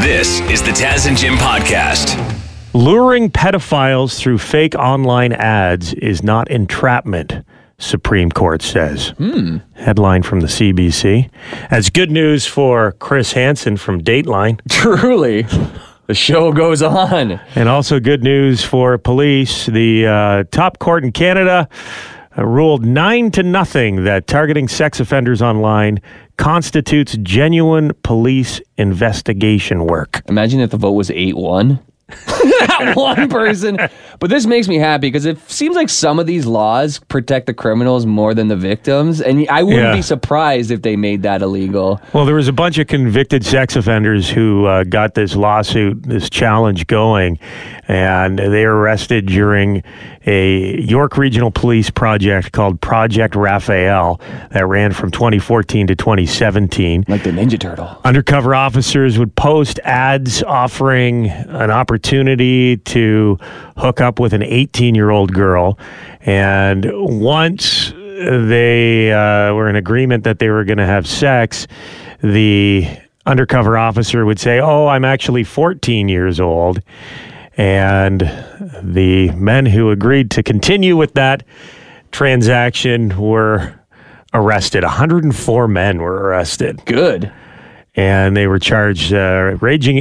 This is the Taz and Jim podcast. Luring pedophiles through fake online ads is not entrapment, Supreme Court says. Headline from the CBC. That's good news for Chris Hansen from Dateline. Truly. The show goes on. And also good news for police. The top court in Canada ruled 9-0 that targeting sex offenders online constitutes genuine police investigation work. Imagine if the vote was 8-1. That one person. But this makes me happy because it seems like some of these laws protect the criminals more than the victims. And I wouldn't be surprised if they made that illegal. Well, there was a bunch of convicted sex offenders who got this lawsuit, this challenge going, and they were arrested during a York Regional Police project called Project Raphael that ran from 2014 to 2017. Like the Ninja Turtle. Undercover officers would post ads offering an opportunity to hook up with an 18-year-old girl. And once they were in agreement that they were going to have sex, the undercover officer would say, "Oh, I'm actually 14 years old." And the men who agreed to continue with that transaction were arrested. 104 men were arrested. Good. And they were charged ranging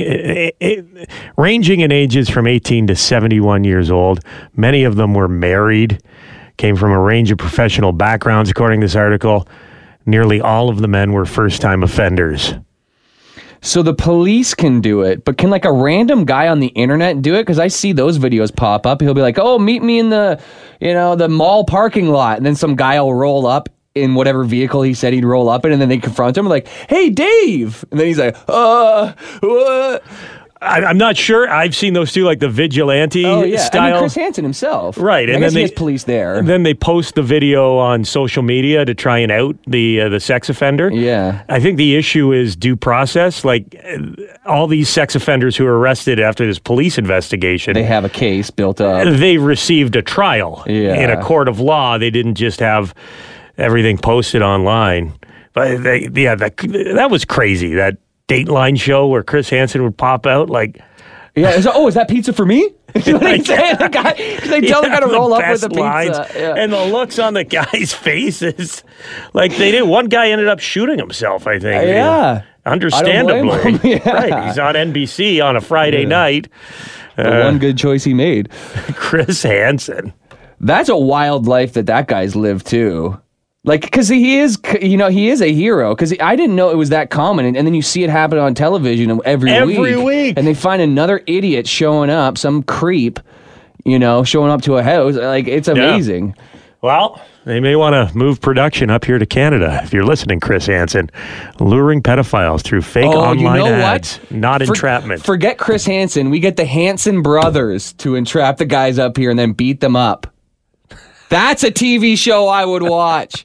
in ages from 18 to 71 years old. Many of them were married, came from a range of professional backgrounds, according to this article. Nearly all of the men were first-time offenders. So the police can do it, but can like a random guy on the internet do it? Because I see those videos pop up. He'll be like, "Oh, meet me in the mall parking lot," and then some guy will roll up in whatever vehicle he said he'd roll up in, and then they confront him like, "Hey, Dave," and then he's like, what? I'm not sure. I've seen those two, like the vigilante style. I mean, Chris Hansen himself. Right. And then he has police there. And then they post the video on social media to try and out the sex offender. Yeah. I think the issue is due process. Like all these sex offenders who were arrested after this police investigation. They have a case built up. They received a trial in a court of law. They didn't just have everything posted online. But that was crazy. That Dateline show where Chris Hansen would pop out like, is that pizza for me? What they tell the guy to roll up with the pizza. Yeah. And the looks on the guy's faces, like they did. One guy ended up shooting himself, I think. Yeah. Understandably. I don't blame him. Yeah. Right. He's on NBC on a Friday night. The one good choice he made. Chris Hansen. That's a wild life that guy's lived too. Like, because he is a hero. Because I didn't know it was that common. And then you see it happen on television every week. And they find another idiot showing up, some creep, showing up to a house. Like, it's amazing. Yeah. Well, they may want to move production up here to Canada. If you're listening, Chris Hansen, luring pedophiles through fake online ads. Not entrapment. Forget Chris Hansen. We get the Hansen brothers to entrap the guys up here and then beat them up. That's a TV show I would watch.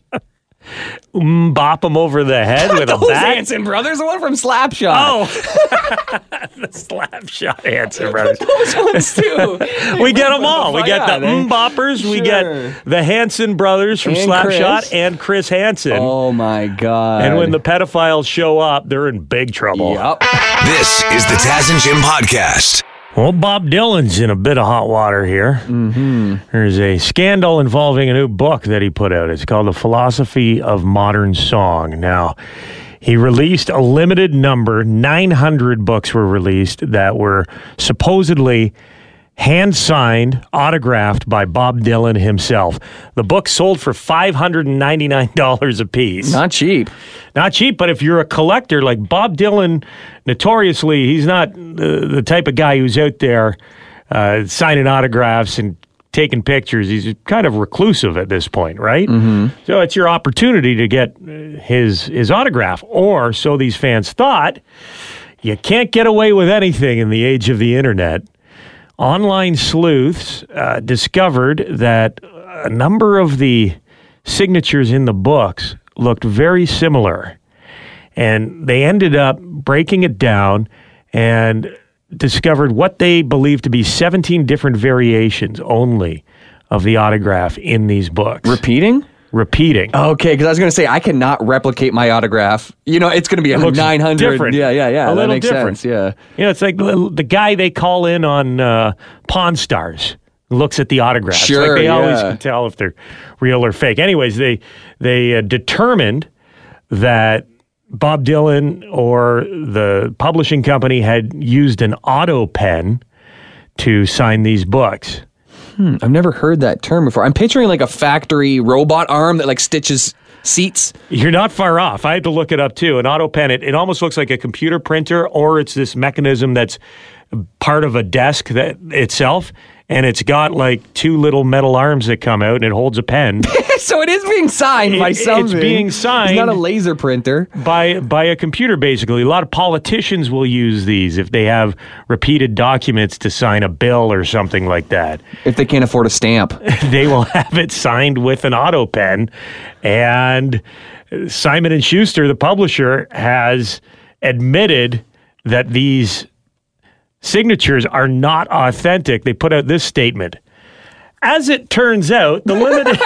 Bop them over the head with a bat? Hansen brothers, the one from Slapshot. Oh, the Slapshot Hansen brothers. Those ones too. We get them all. We get the boppers. Sure. We get the Hansen brothers from Slapshot and Chris Hansen. Oh my God. And when the pedophiles show up, they're in big trouble. Yep. This is the Taz and Jim podcast. Well, Bob Dylan's in a bit of hot water here. Mm-hmm. There's a scandal involving a new book that he put out. It's called The Philosophy of Modern Song. Now, he released a limited number, 900 books were released that were supposedly hand-signed, autographed by Bob Dylan himself. The book sold for $599 a piece. Not cheap. Not cheap, but if you're a collector, like Bob Dylan, notoriously, he's not the type of guy who's out there signing autographs and taking pictures. He's kind of reclusive at this point, right? Mm-hmm. So it's your opportunity to get his autograph, or so these fans thought. You can't get away with anything in the age of the internet. Online sleuths discovered that a number of the signatures in the books looked very similar. And they ended up breaking it down and discovered what they believed to be 17 different variations only of the autograph in these books. Repeating? repeating. Okay, because I was going to say I cannot replicate my autograph. It's going to be a looks 900. different. Yeah. A That little makes different. sense. Yeah. It's like the guy they call in on Pawn Stars looks at the autographs. Sure, like they always yeah. can tell if they're real or fake. Anyways, they determined that Bob Dylan or the publishing company had used an auto pen to sign these books. I've never heard that term before. I'm picturing like a factory robot arm that like stitches seats. You're not far off. I had to look it up too. An auto pen, it almost looks like a computer printer, or it's this mechanism that's part of a desk that itself, and it's got like two little metal arms that come out and it holds a pen. So it is being signed by something. It's being signed. It's not a laser printer. By a computer, basically. A lot of politicians will use these if they have repeated documents to sign a bill or something like that. If they can't afford a stamp. They will have it signed with an auto pen. And Simon & Schuster, the publisher, has admitted that these signatures are not authentic. They put out this statement. As it turns out, the limited...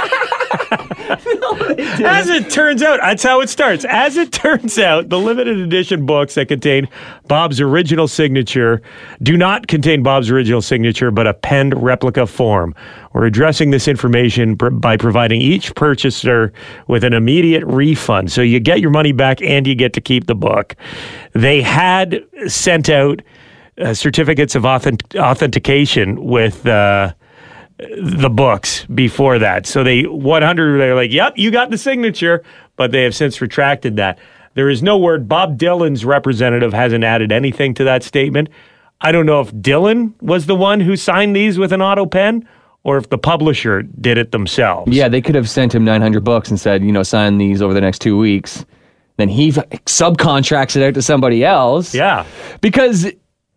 As it turns out, that's how it starts. As it turns out, the limited edition books that contain Bob's original signature do not contain Bob's original signature, but a penned replica form. We're addressing this information by providing each purchaser with an immediate refund. So you get your money back and you get to keep the book. They had sent out certificates of authentication with the books before that. So they're like, yep, you got the signature, but they have since retracted that. There is no word. Bob Dylan's representative hasn't added anything to that statement. I don't know if Dylan was the one who signed these with an auto pen or if the publisher did it themselves. Yeah, they could have sent him 900 bucks and said, sign these over the next 2 weeks. Then he subcontracts it out to somebody else. Yeah. Because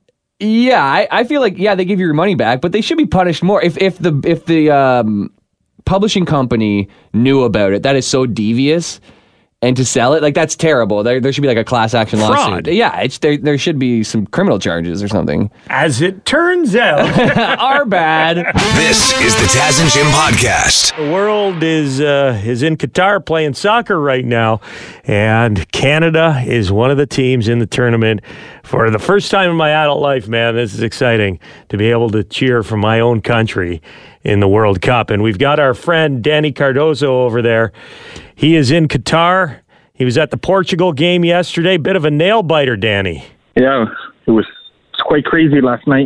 I feel like they give you your money back, but they should be punished more. If the publishing company knew about it, that is so devious, and to sell it, like that's terrible. There should be like a class action lawsuit. Fraud. Yeah, there should be some criminal charges or something. As it turns out, Our bad. This is the Taz and Jim podcast. the world is in Qatar playing soccer right now, and Canada is one of the teams in the tournament. For the first time in my adult life, man, this is exciting to be able to cheer for my own country in the World Cup. And we've got our friend Danny Cardozo over there. He is in Qatar. He was at the Portugal game yesterday. Bit of a nail biter, Danny. Yeah, it was quite crazy last night.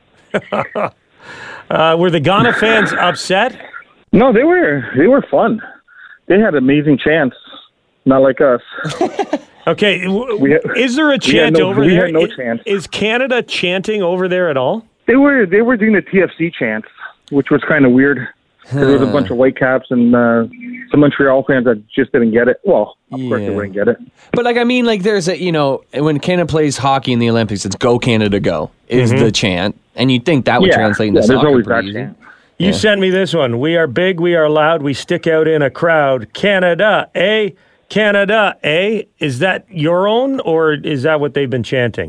Were the Ghana fans upset? No, they were fun. They had an amazing chance, not like us. Okay, is there a chant over we there? had no chance. Is Canada chanting over there at all? They were doing the TFC chants, which was kind of weird. There was a bunch of Whitecaps and some Montreal fans that just didn't get it. Well, of course they wouldn't get it. But there's when Canada plays hockey in the Olympics, it's "Go Canada, go" is the chant, and you'd think that would translate into there's soccer always pretty that easy. chant. You sent me this one. We are big, we are loud, we stick out in a crowd. Canada, eh? Canada, eh? Is that your own, or is that what they've been chanting?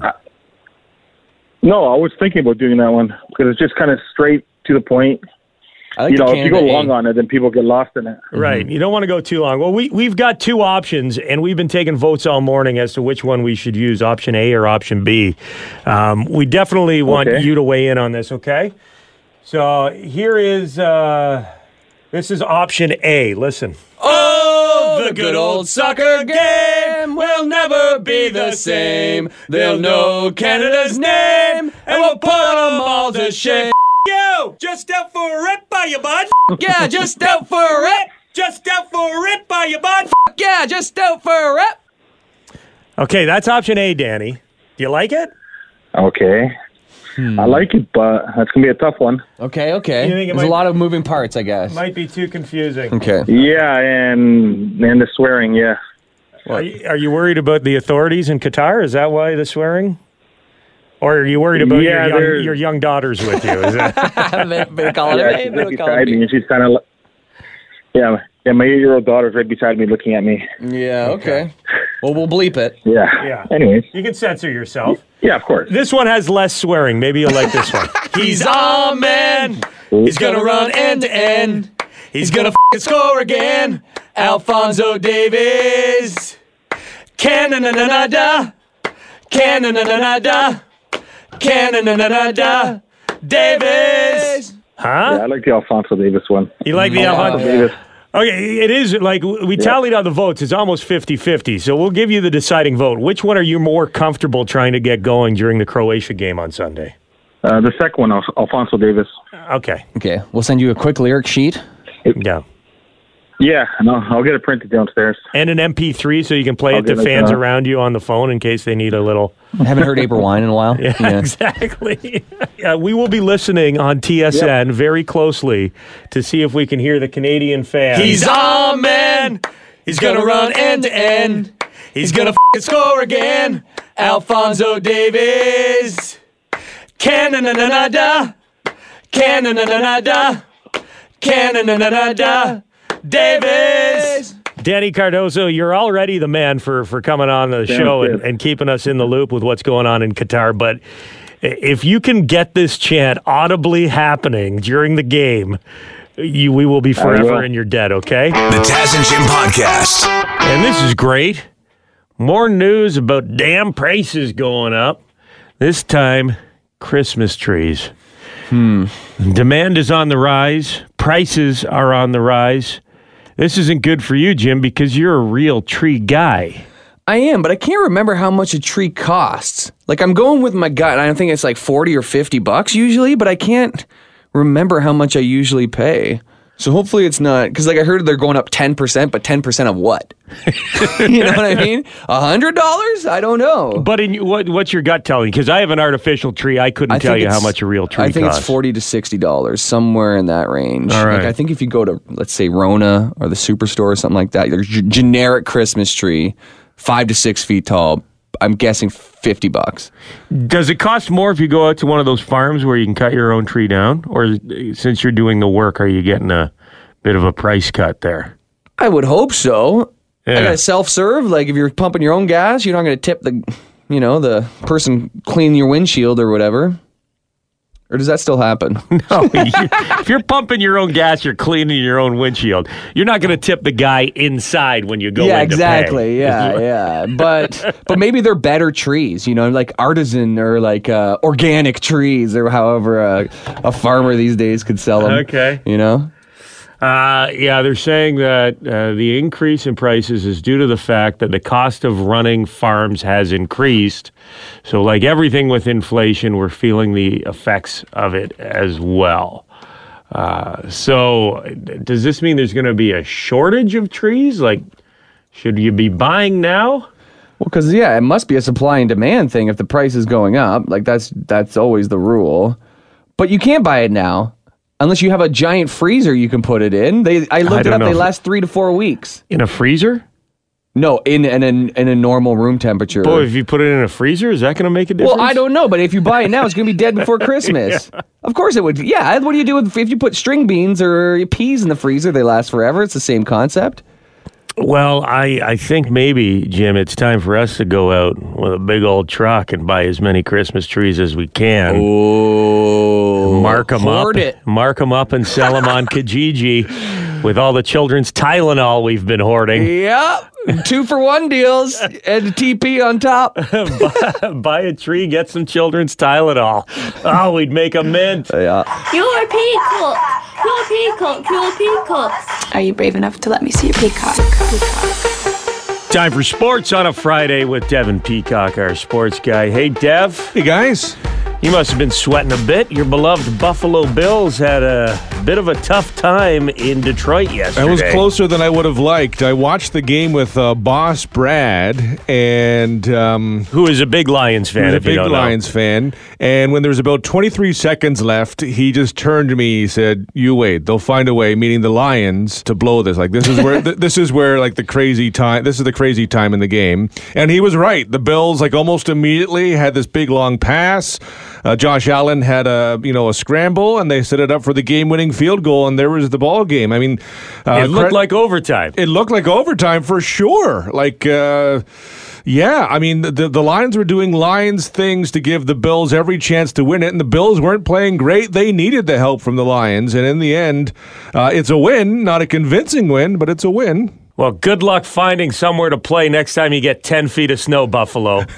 No, I was thinking about doing that one because it's just kind of straight to the point. I like If you go Canada, long on it, then people get lost in it. Right. You don't want to go too long. Well, we've got two options, and we've been taking votes all morning as to which one we should use, option A or option B. We definitely want you to weigh in on this, okay? So here is, this is option A. Listen. Oh, the good old soccer game will never be the same. They'll know Canada's name, and we'll put them all to shame. Yo, just out for a rip by you, bud. Yeah, just out for a rip. Just out for a rip by you, bud. Yeah, just out for a rip. Okay, that's option A, Danny. Do you like it? Okay. I like it, but that's going to be a tough one. Okay. You think it There's a lot of moving parts, I guess. Might be too confusing. Okay. Yeah, and the swearing, yeah. Are you worried about the authorities in Qatar? Is that why the swearing? Or are you worried about your young daughters with you? Is that? They call it She's right beside me, and she's kind of, my 8-year-old daughter's right beside me looking at me. Yeah, okay. Well, we'll bleep it. Yeah. Anyways. You can censor yourself. Yeah, of course. This one has less swearing. Maybe you'll like this one. He's all man. He's gonna run end to end. He's gonna f***ing score again. Alphonso Davies. Canada. Canada. Canada. Davis. Huh? Yeah, I like the Alphonso Davis one. You like the Alphonso Davis? Okay, it is like we tallied on the votes. It's almost 50-50. So we'll give you the deciding vote. Which one are you more comfortable trying to get going during the Croatia game on Sunday? The second one, Alphonso Davis. Okay. Okay, we'll send you a quick lyric sheet. Yeah. Yeah, no, I'll get it printed downstairs. And an MP3 so you can play it to fans around you on the phone in case they need a little. I haven't heard April Wine in a while. Yeah. Exactly. We will be listening on TSN very closely to see if we can hear the Canadian fans. He's on, man. He's going to run end to end. He's going to f***ing score again. Alphonso Davies. Canada. Canada. Canada. Davis. Danny Cardozo, you're already the man for coming on the show and keeping us in the loop with what's going on in Qatar. But if you can get this chant audibly happening during the game, we will be forever in your debt, okay? The Taz and Jim Podcast. And this is great. More news about damn prices going up. This time, Christmas trees. Demand is on the rise. Prices are on the rise. This isn't good for you, Jim, because you're a real tree guy. I am, but I can't remember how much a tree costs. Like, I'm going with my gut, and I think it's like $40 or $50 usually, but I can't remember how much I usually pay. So hopefully it's not, because like I heard they're going up 10%, but 10% of what? You know what I mean? $100? I don't know. But what's your gut telling? Because I have an artificial tree. I couldn't tell you how much a real tree costs. I think it's $40 to $60, somewhere in that range. All right. Like I think if you go to, let's say, Rona or the Superstore or something like that, there's a generic Christmas tree, 5 to 6 feet tall. I'm guessing $50. Does it cost more if you go out to one of those farms where you can cut your own tree down? Or since you're doing the work, are you getting a bit of a price cut there? I would hope so. Yeah. I got to self-serve. Like if you're pumping your own gas, you're not going to tip the person cleaning your windshield or whatever. Or does that still happen? No. If you're pumping your own gas, you're cleaning your own windshield. You're not going to tip the guy inside when you go in to pay. Exactly. Yeah. But maybe they're better trees, like artisan or like organic trees or however a farmer these days could sell them. Okay. They're saying that the increase in prices is due to the fact that the cost of running farms has increased. So like everything with inflation, we're feeling the effects of it as well. So does this mean there's going to be a shortage of trees? Like, should you be buying now? Well, because, it must be a supply and demand thing if the price is going up. Like, that's always the rule. But you can't buy it now. Unless you have a giant freezer you can put it in. I looked it up. They last 3 to 4 weeks. In a freezer? No, in a normal room temperature. Boy, if you put it in a freezer, is that going to make a difference? Well, I don't know, but if you buy it now, it's going to be dead before Christmas. Yeah. Of course it would. Yeah, what do you do if you put string beans or peas in the freezer? They last forever. It's the same concept. Well, I think maybe, Jim, it's time for us to go out with a big old truck and buy as many Christmas trees as we can. Oh, mark them up and sell them on Kijiji with all the children's Tylenol we've been hoarding. Yep. 2-for-1 deals and a TP on top. Buy a tree, get some children's Tylenol. Oh, we'd make a mint. Yeah. You're a peacock. You're a peacock. You're a peacock. Are you brave enough to let me see your peacock? Time for sports on a Friday with Devin Peacock, our sports guy. Hey, Dev. Hey, guys. You must have been sweating a bit. Your beloved Buffalo Bills had a bit of a tough time in Detroit yesterday. I was closer than I would have liked. I watched the game with boss Brad, and who is a big Lions fan. If you don't know. Lions fan. And when there was about 23 seconds left, he just turned to me. He said, "You wait. They'll find a way." Meaning the Lions to blow this. Like this is where this is where like the crazy time. This is the crazy time in the game. And he was right. The Bills almost immediately had this big long pass. Josh Allen had a scramble, and they set it up for the game-winning field goal, and there was the ball game. I mean, it looked like overtime. It looked like overtime for sure. Yeah, I mean, the Lions were doing Lions things to give the Bills every chance to win it, and the Bills weren't playing great. They needed the help from the Lions, and in the end, it's a win. Not a convincing win, but it's a win. Well, good luck finding somewhere to play next time you get 10 feet of snow, Buffalo. Well,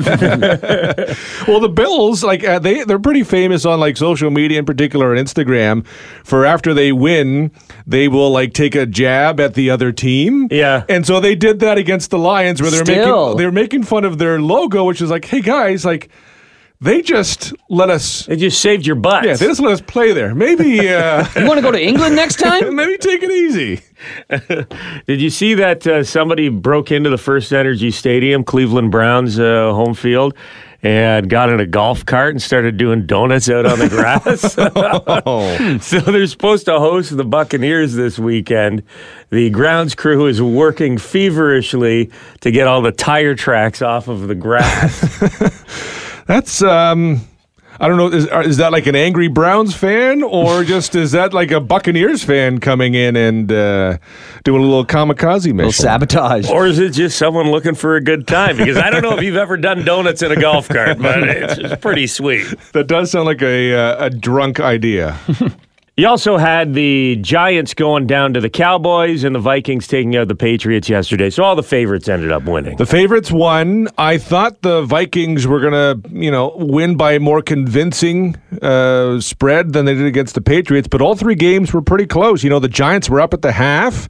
the Bills, they're pretty famous on social media, in particular on Instagram, for after they win, they will take a jab at the other team. Yeah, and so they did that against the Lions, where they're making fun of their logo, which is hey guys, They just let us... They just saved your butts. Yeah, they just let us play there. Maybe... You want to go to England next time? Maybe take it easy. Did you see that somebody broke into the First Energy Stadium, Cleveland Browns home field, and got in a golf cart and started doing donuts out on the grass? So they're supposed to host the Buccaneers this weekend. The grounds crew is working feverishly to get all the tire tracks off of the grass. That's, I don't know, is that an angry Browns fan, or just is that a Buccaneers fan coming in and doing a little kamikaze mission? A little sabotage. Or is it just someone looking for a good time? Because I don't know if you've ever done donuts in a golf cart, but it's pretty sweet. That does sound like a drunk idea. You also had the Giants going down to the Cowboys and the Vikings taking out the Patriots yesterday. So all the favorites ended up winning. The favorites won. I thought the Vikings were going to, win by a more convincing spread than they did against the Patriots. But all three games were pretty close. The Giants were up at the half.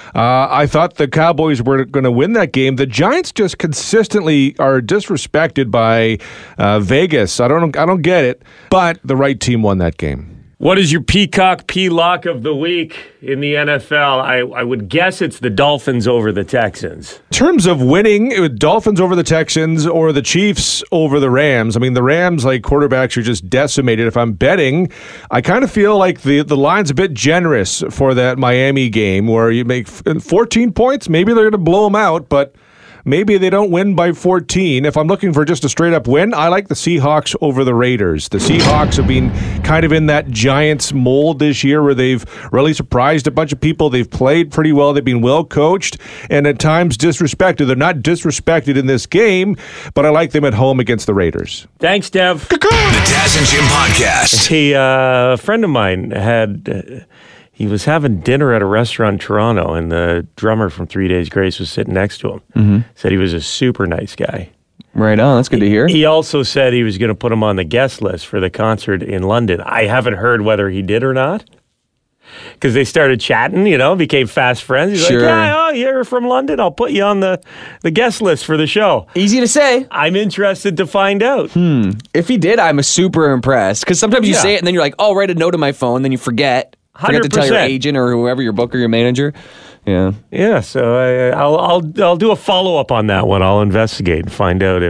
I thought the Cowboys were going to win that game. The Giants just consistently are disrespected by Vegas. I don't get it. But the right team won that game. What is your Peacock P-Lock of the week in the NFL? I would guess it's the Dolphins over the Texans. In terms of winning, it was Dolphins over the Texans or the Chiefs over the Rams. I mean, the Rams, quarterbacks are just decimated. If I'm betting, I kind of feel like the line's a bit generous for that Miami game where you make 14 points. Maybe they're going to blow them out, but... maybe they don't win by 14. If I'm looking for just a straight-up win, I like the Seahawks over the Raiders. The Seahawks have been kind of in that Giants mold this year where they've really surprised a bunch of people. They've played pretty well. They've been well coached and at times disrespected. They're not disrespected in this game, but I like them at home against the Raiders. Thanks, Dev. The Taz and Jim Podcast. A friend of mine had... he was having dinner at a restaurant in Toronto, and the drummer from 3 Days Grace was sitting next to him. Mm-hmm. Said he was a super nice guy. Right on. That's good to hear. He also said he was going to put him on the guest list for the concert in London. I haven't heard whether he did or not, because they started chatting, became fast friends. He's sure. You're from London. I'll put you on the guest list for the show. Easy to say. I'm interested to find out. If he did, I'm super impressed, because sometimes you say it, and then you're like, I'll write a note on my phone, then you forget. 100%. Forget to tell your agent or whoever, your booker, your manager. Yeah. Yeah, so I'll do a follow-up on that one. I'll investigate and find out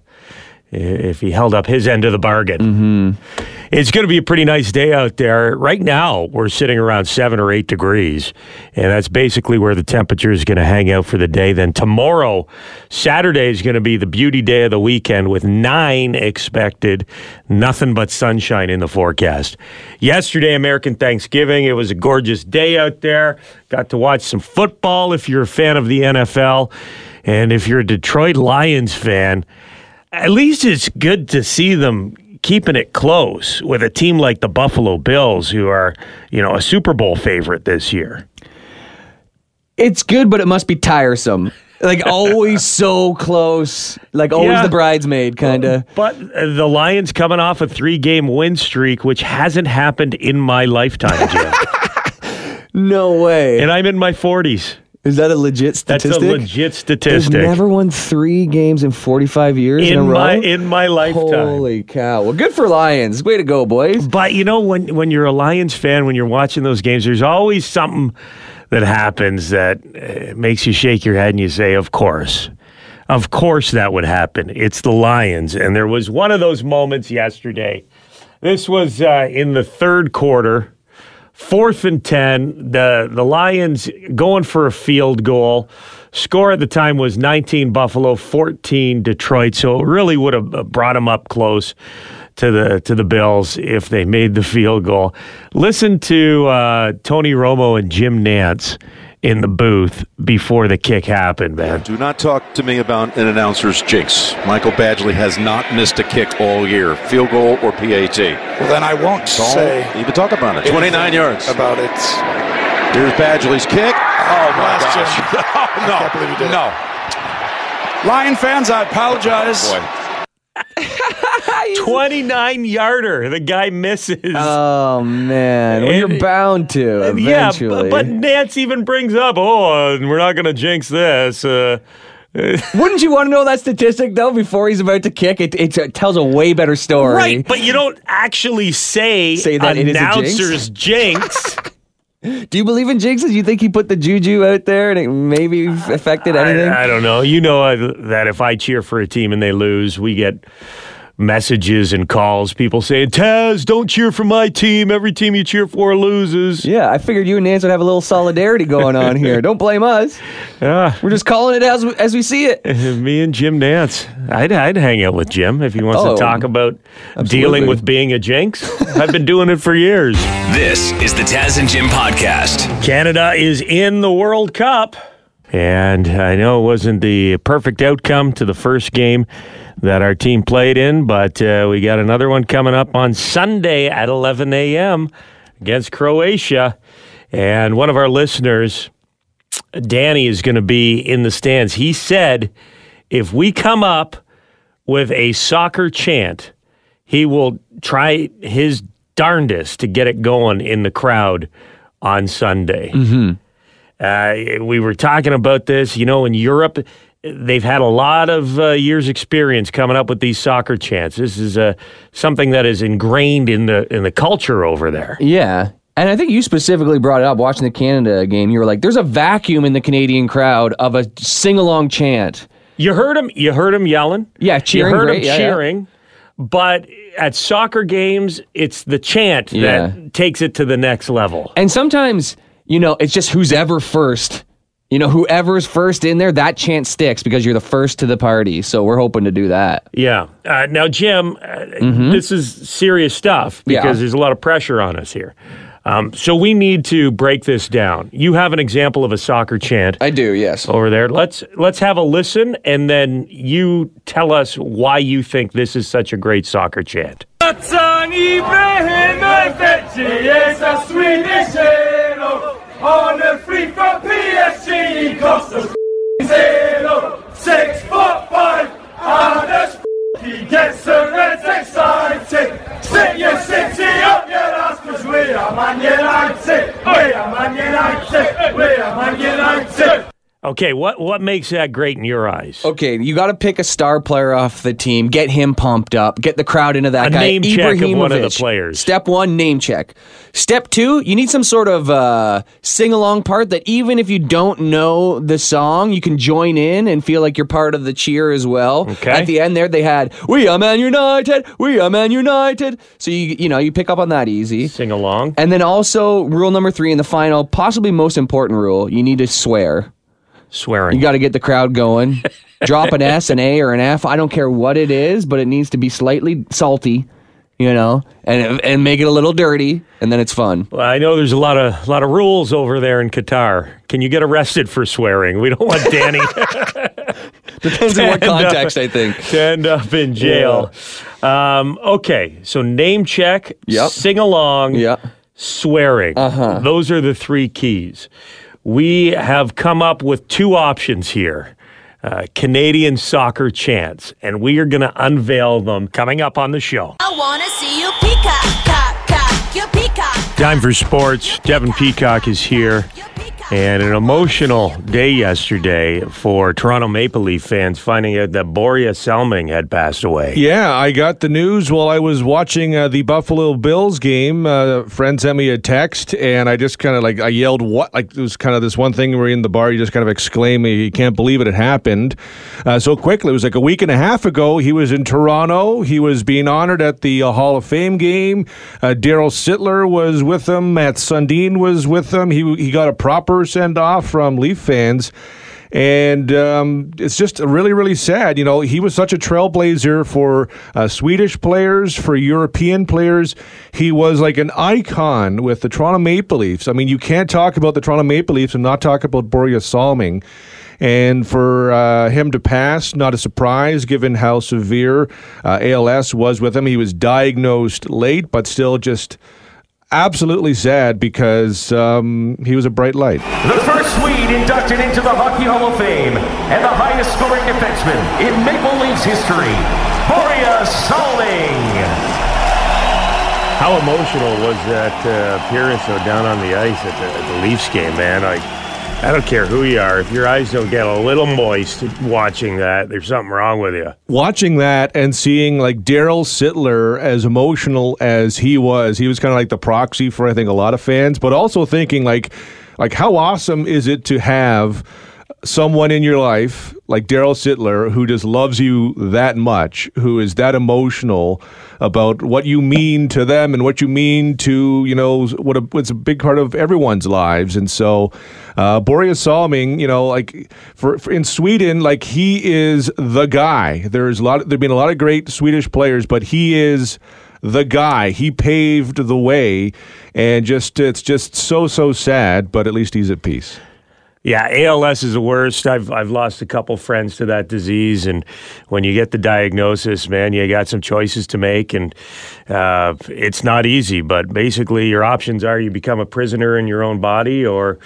if he held up his end of the bargain. Mm-hmm. It's going to be a pretty nice day out there. Right now, we're sitting around 7 or 8 degrees, and that's basically where the temperature is going to hang out for the day. Then tomorrow, Saturday, is going to be the beauty day of the weekend with 9 expected. Nothing but sunshine in the forecast. Yesterday, American Thanksgiving. It was a gorgeous day out there. Got to watch some football if you're a fan of the NFL. And if you're a Detroit Lions fan, at least it's good to see them keeping it close with a team like the Buffalo Bills, who are, a Super Bowl favorite this year. It's good, but it must be tiresome. Always so close. Always the bridesmaid, kind of. But the Lions coming off a 3-game win streak, which hasn't happened in my lifetime, Jim. No way. And I'm in my 40s. Is that a legit statistic? That's a legit statistic. They've never won 3 games in 45 years in a row? In my lifetime. Holy cow. Well, good for Lions. Way to go, boys. But, when you're a Lions fan, when you're watching those games, there's always something that happens that makes you shake your head and you say, of course. Of course that would happen. It's the Lions. And there was one of those moments yesterday. This was in the third quarter. 4th and 10, the Lions going for a field goal. Score at the time was 19 Buffalo, 14 Detroit. So it really would have brought them up close to the Bills if they made the field goal. Listen to Tony Romo and Jim Nantz in the booth before the kick happened, man. Do not talk to me about an announcer's jinx. Michael Badgley has not missed a kick all year, field goal or PAT. Well, then I won't say. Even talk about it. 29 yards. About it. Here's Badgley's kick. Oh, my gosh. Oh, no. I can't believe he did. No. Lion fans, I apologize. Boy. 29-yarder. The guy misses. Oh, man. Well, you're bound to eventually. Yeah, but Nance even brings up, we're not going to jinx this. Wouldn't you want to know that statistic, though, before he's about to kick? It tells a way better story. Right, but you don't actually say that announcer's jinx. Do you believe in jinxes? You think he put the juju out there and it maybe affected anything? I don't know. You know that if I cheer for a team and they lose, we get messages and calls. People saying, Taz, don't cheer for my team. Every team you cheer for loses. Yeah, I figured you and Nance would have a little solidarity going on here. Don't blame us. Yeah. We're just calling it as we see it. Me and Jim Nance. I'd hang out with Jim if he wants to talk about dealing with being a jinx. I've been doing it for years. This is the Taz and Jim podcast. Canada is in the World Cup. And I know it wasn't the perfect outcome to the first game that our team played in, but we got another one coming up on Sunday at 11 a.m. against Croatia. And one of our listeners, Danny, is going to be in the stands. He said if we come up with a soccer chant, he will try his darndest to get it going in the crowd on Sunday. Mm-hmm. We were talking about this, in Europe, they've had a lot of years' experience coming up with these soccer chants. This is something that is ingrained in the culture over there. Yeah, and I think you specifically brought it up watching the Canada game. You were like, "There's a vacuum in the Canadian crowd of a sing-along chant." You heard him yelling. Yeah, cheering. You heard him cheering. Yeah. But at soccer games, it's the chant that takes it to the next level. And sometimes, it's just who's ever first. Whoever's first in there, that chant sticks because you're the first to the party. So we're hoping to do that. Yeah. Now, Jim, this is serious stuff because there's a lot of pressure on us here. So we need to break this down. You have an example of a soccer chant. I do, yes. Over there. Let's have a listen, and then you tell us why you think this is such a great soccer chant. On the free from PSG, he cost us 0. 6'5", and as he gets the Reds excited. Sit your city up your ass, cause we are Man United. We are Man United. We are Man United. Okay, what makes that great in your eyes? Okay, you got to pick a star player off the team, get him pumped up, get the crowd into that guy. A name check of one of the players. Step 1, name check. Step 2, you need some sort of sing-along part that even if you don't know the song, you can join in and feel like you're part of the cheer as well. Okay. At the end there, they had, "We are Man United, we are Man United." So you pick up on that easy. Sing along. And then also, rule number 3 in the final, possibly most important rule, you need to swear. Swearing. You got to get the crowd going. Drop an S, an A, or an F. I don't care what it is, but it needs to be slightly salty, and make it a little dirty, and then it's fun. Well, I know there's a lot of rules over there in Qatar. Can you get arrested for swearing? We don't want Danny. Depends on what context, I think. To end up in jail. Yeah. Okay, so name check, sing along, swearing. Those are the 3 keys. We have come up with 2 options here, Canadian soccer chants, and we are going to unveil them coming up on the show. I want to see you peacock, cock, you peacock. Time for sports. Devin Peacock is here. And an emotional day yesterday for Toronto Maple Leaf fans finding out that Borja Selming had passed away. Yeah, I got the news while I was watching the Buffalo Bills game. A friend sent me a text, and I just kind of I yelled, "What?" It was kind of this one thing where in the bar you just kind of exclaim, "You can't believe it happened." So quickly. It was like a week and a half ago. He was in Toronto. He was being honored at the Hall of Fame game. Daryl Sittler was with him. Matt Sundin was with him. He got a proper send-off from Leaf fans. And it's just really, really sad. You know, he was such a trailblazer for Swedish players, for European players. He was like an icon with the Toronto Maple Leafs. I mean, you can't talk about the Toronto Maple Leafs and not talk about Börje Salming. And for him to pass, not a surprise given how severe ALS was with him. He was diagnosed late, but still just absolutely sad because he was a bright light. The first Swede inducted into the Hockey Hall of Fame and the highest scoring defenseman in Maple Leafs history, Börje Salming. How emotional was that appearance down on the ice at the Leafs game, man? I don't care who you are. If your eyes don't get a little moist watching that, there's something wrong with you. Watching that and seeing like Daryl Sittler as emotional as he was kind of like the proxy for I think a lot of fans, but also thinking like how awesome is it to have someone in your life like Daryl Sittler who just loves you that much, who is that emotional about what you mean to them and what you mean to, you know, what's a big part of everyone's lives. And so Börje Salming, you know, like for in Sweden, like he is the guy. There've been a lot of great Swedish players, but he is the guy. He paved the way, and it's just so sad, but at least he's at peace. Yeah, ALS is the worst. I've lost a couple friends to that disease, and when you get the diagnosis, man, you got some choices to make, and it's not easy. But basically, your options are you become a prisoner in your own body, or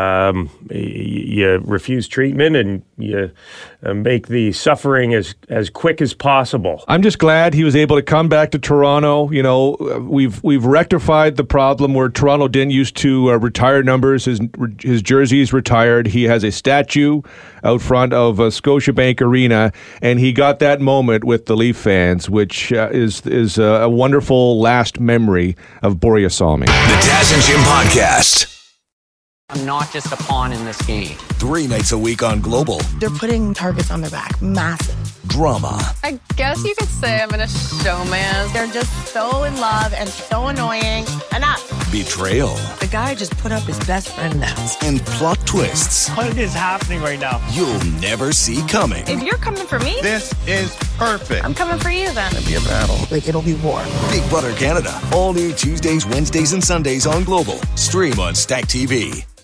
you refuse treatment and you make the suffering as quick as possible. I'm just glad he was able to come back to Toronto. You know, we've rectified the problem where Toronto didn't used to retire numbers. His jerseys retired. He has a statue out front of Scotiabank Arena, and he got that moment with the Leaf fans, which is a wonderful last memory of Börje Salming. The Taz and Jim Podcast. I'm not just a pawn in this game. 3 nights a week on Global. They're putting targets on their back. Massive. Drama. I guess you could say I'm in a showman. They're just so in love and so annoying. Enough. Betrayal. The guy just put up his best friend now. And plot twists. What is happening right now? You'll never see coming. If you're coming for me, this is perfect. I'm coming for you then. It'll be a battle. Like, it'll be war. Big Brother Canada. All new Tuesdays, Wednesdays, and Sundays on Global. Stream on Stack TV.